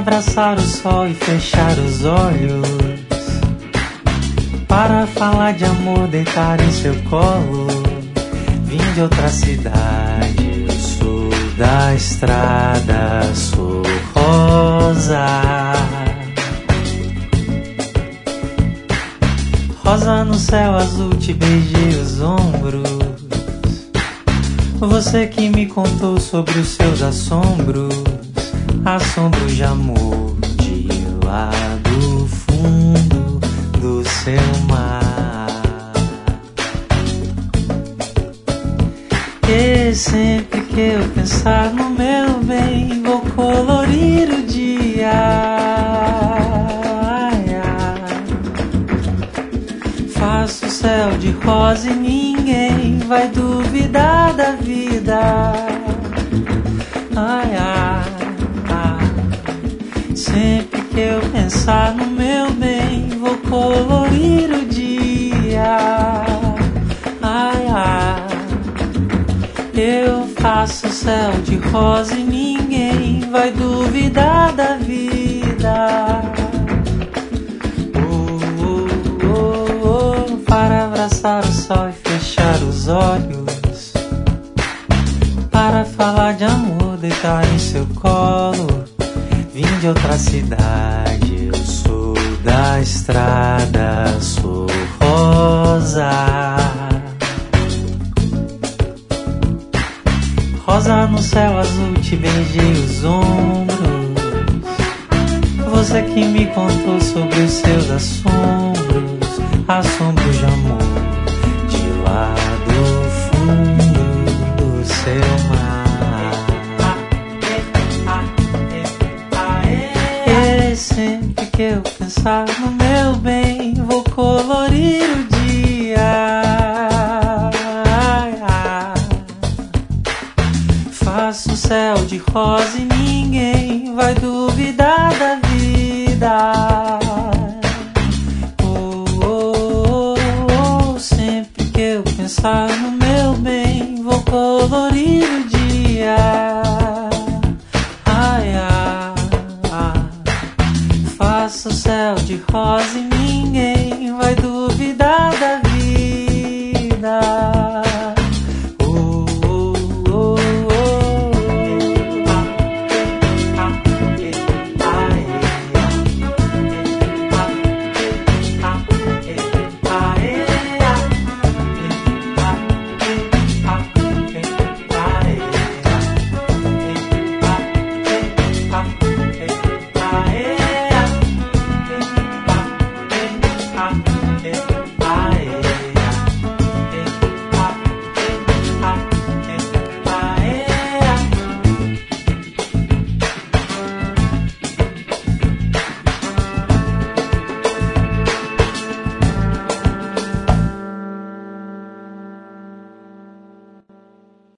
abraçar o sol e fechar os olhos, para falar de amor, deitar em seu colo. Vim de outra cidade, eu sou da estrada, sou rosa. Rosa no céu azul, te beijei os ombros. Você que me contou sobre os seus assombros, assombros de amor de lá do fundo do seu mar. E sempre que eu pensar no meu bem, vou colorir o dia. Faço o céu de rosa e ninguém vai duvidar da vida. Ai, ai, ai. Sempre que eu pensar no meu bem, vou colorir o dia. Ai, ai. Eu faço o céu de rosa e ninguém vai duvidar da vida. Para abraçar o sol e fechar os olhos, para falar de amor, deitar em seu colo. Vim de outra cidade, eu sou da estrada, sou rosa. Rosa no céu azul, te beijei os ombros. Você que me contou sobre os seus assombros, assombros de amor de lá do fundo do seu mar. E sempre que eu pensar no meu bem, vou colorir o dia. Faço o céu de rosa e ninguém vai duvidar da vida. Sempre que eu pensar no meu bem, vou colorir o dia. Ai, ai, ai. Faço o céu de rosa e